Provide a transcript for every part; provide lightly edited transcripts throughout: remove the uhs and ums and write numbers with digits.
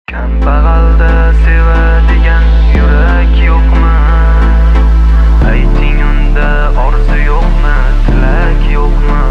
Kambag'alda sevadigan yurak yo'qmi? Ayting, unda orzu yo'qmi, tilak yo'qmi?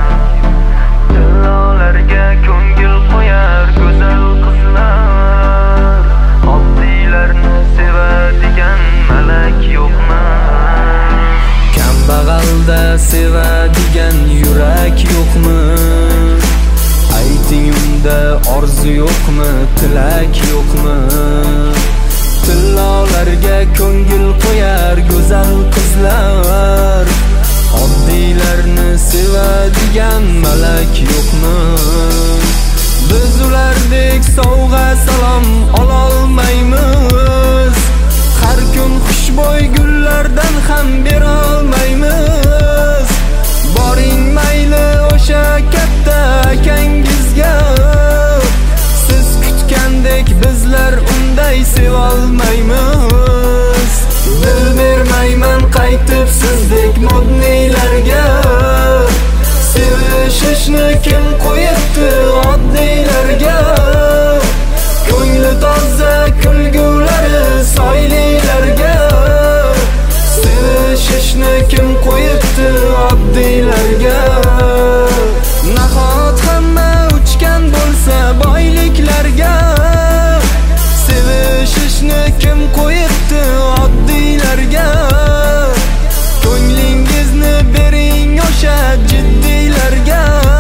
Tillolarga ko'ngil qo'yar go'zal qizlar, oddiylarni sevadigan malak yo'qmi? Kambag'alda sevadigan yurak yo'qmi? Ayting, unda orzu yo'qmi, tilak yo'qmi? Tillolarga ko'ngil qo'yar go'zal qizlar, oddiylarni sevadigan malak yo'qmi? Biz ulardek sovg'a salom ololmaymiz, har kun xushbo'y gullardan ham berolmaymiz. Boring mayli o'sha katta akangizga, siz kutgandek bizlar unday sevolmaymiz. Dil bermayman qaytib sizdek modniylarga, sevishishni kim qo'yibdi oddiylarga? Ko'ngli toza kulgulari soylilarga, sevishishni kim qo'yibdi oddiylarga? Nahot hamma uchgan bo'lsa boyliklarga, sevishishni kim qo'yibdi oddiylarga? Ko'nglingizni bering o'sha jiddiylarga,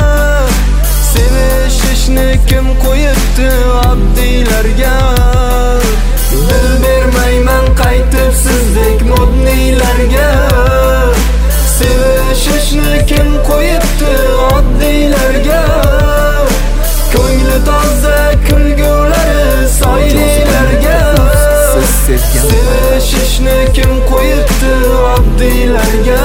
sevishishni kim qo'yibdi oddiylarga? Dil bermayman qaytib sizdek modniylarga, sevishishni kim qo'yibdi oddiylarga? Ko'ngli toza kulgulari soylilarga, sevishishni kim qo'yibdi oddiylarga?